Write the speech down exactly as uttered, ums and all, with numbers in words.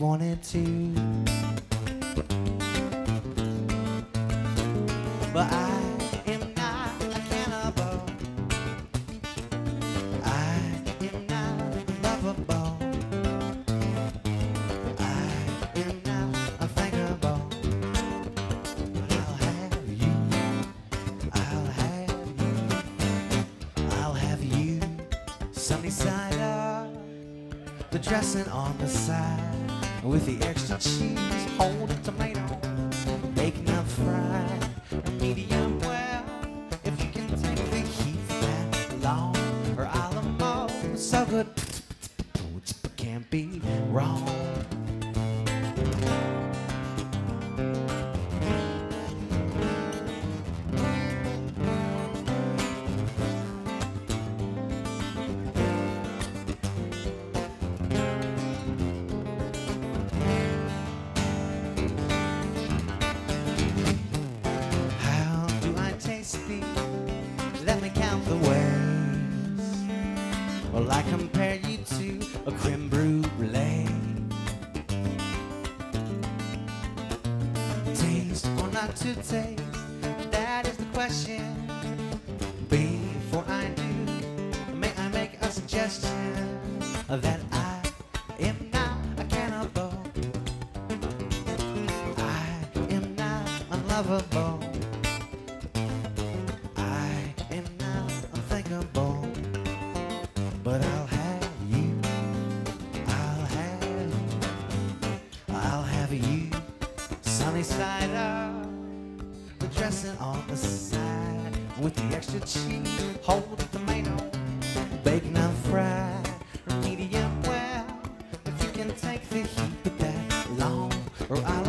wanted to. But I am not a cannibal. I am not lovable. I am not unthinkable. I'll have you. I'll have you. I'll have you. Sunny side up. The dressing on the side with the extra cheese. Hold a tomato. Bacon up fried. Medium well, if you can take the heat that long, or Alamo, so good, can't be wrong. Let me count the ways. Well, I compare you to a creme brulee. Taste or not to taste, that is the question. Before I do, may I make a suggestion that I am not a cannibal. I am not unlovable. But I'll have you, I'll have, I'll have you. Sunny side up, the dressing on the side with the extra cheese. Hold the tomato, bacon and fried, or medium well. If you can take the heat, but that long, or I